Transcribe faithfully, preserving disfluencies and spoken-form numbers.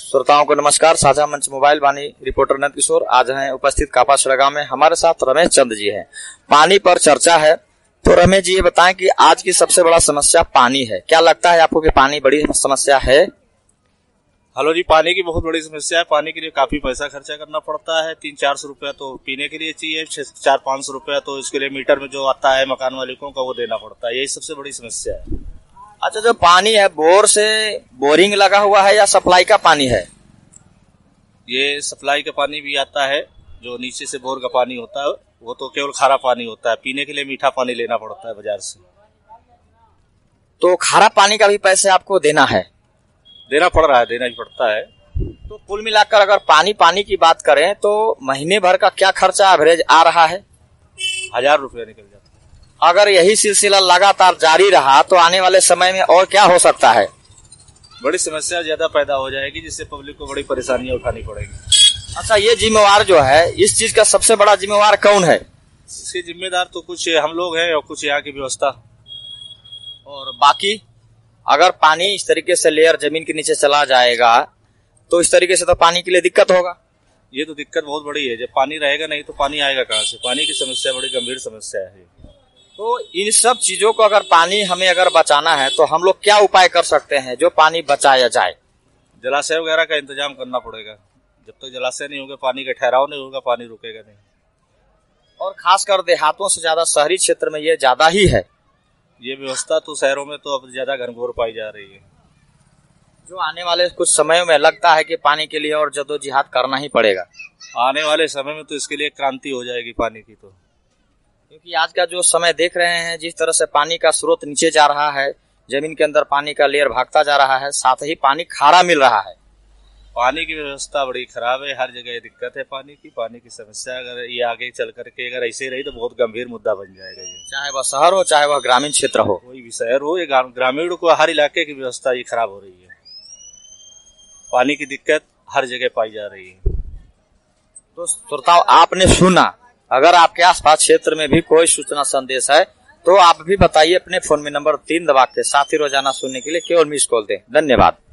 श्रोताओं को नमस्कार। साझा मंच मोबाइल वाणी रिपोर्टर नंद किशोर आज हैं उपस्थित कापासड़ा गांव में। हमारे साथ रमेश चंद जी हैं। पानी पर चर्चा है। तो रमेश जी ये बताएं कि आज की सबसे बड़ा समस्या पानी है। क्या लगता है आपको कि पानी बड़ी समस्या है? हेलो जी, पानी की बहुत बड़ी समस्या है। पानी के लिए काफी पैसा खर्चा करना पड़ता है। तीन चार सौ रुपया तो पीने के लिए चाहिए, छह चार पाँच सौ रुपया तो इसके लिए मीटर में जो आता है मकान मालिकों का वो देना पड़ता है। यही सबसे बड़ी समस्या है। अच्छा, जो पानी है बोर से बोरिंग लगा हुआ है या सप्लाई का पानी है? ये सप्लाई का पानी भी आता है, जो नीचे से बोर का पानी होता है वो तो केवल खारा पानी होता है। पीने के लिए मीठा पानी लेना पड़ता है बाजार से। तो खारा पानी का भी पैसे आपको देना है? देना पड़ रहा है, देना ही पड़ता है। तो कुल मिलाकर अगर पानी पानी की बात करें तो महीने भर का क्या खर्चा एवरेज आ रहा है? हजार रुपया निकल जाता है। अगर यही सिलसिला लगातार जारी रहा तो आने वाले समय में और क्या हो सकता है? बड़ी समस्या ज्यादा पैदा हो जाएगी, जिससे पब्लिक को बड़ी परेशानियां उठानी पड़ेगी। अच्छा, ये जिम्मेवार जो है, इस चीज का सबसे बड़ा जिम्मेवार कौन है? इसके जिम्मेदार तो कुछ हम लोग हैं और कुछ यहाँ की व्यवस्था। और बाकी अगर पानी इस तरीके से लेयर जमीन के नीचे चला जाएगा तो इस तरीके से तो पानी के लिए दिक्कत होगा। ये तो दिक्कत बहुत बड़ी है। जब पानी रहेगा नहीं तो पानी आएगा कहाँ से? पानी की समस्या बड़ी गंभीर समस्या है। तो इन सब चीजों को अगर पानी हमें अगर बचाना है तो हम लोग क्या उपाय कर सकते हैं जो पानी बचाया जाए? जलाशय वगैरह का इंतजाम करना पड़ेगा। जब तक जलाशय नहीं होगा, पानी का ठहराव नहीं होगा, पानी रुकेगा नहीं। और खासकर देहातों से ज्यादा शहरी क्षेत्र में ये ज्यादा ही है। ये व्यवस्था तो शहरों में तो अब ज्यादा घनघोर पाई जा रही है। जो आने वाले कुछ समयों में लगता है कि पानी के लिए और जद्दोजहद करना ही पड़ेगा। आने वाले समय में तो इसके लिए क्रांति हो जाएगी पानी की। तो क्योंकि आज का जो समय देख रहे हैं, जिस तरह से पानी का स्रोत नीचे जा रहा है, जमीन के अंदर पानी का लेयर भागता जा रहा है, साथ ही पानी खारा मिल रहा है। पानी की व्यवस्था बड़ी खराब है। हर जगह दिक्कत है पानी की। पानी की समस्या अगर ये आगे चल करके अगर ऐसे रही तो बहुत गंभीर मुद्दा बन जाएगा ये। चाहे वह शहर हो चाहे वह ग्रामीण क्षेत्र हो, कोई भी शहर हो या ग्रामीण को, हर इलाके की व्यवस्था ये खराब हो रही है। पानी की दिक्कत हर जगह पाई जा रही है। तो श्रोताओं, आपने सुना। अगर आपके आसपास क्षेत्र में भी कोई सूचना संदेश है तो आप भी बताइए अपने फोन में नंबर तीन दबा के। साथ ही रोजाना सुनने के लिए केवल मिस कॉल दें। धन्यवाद।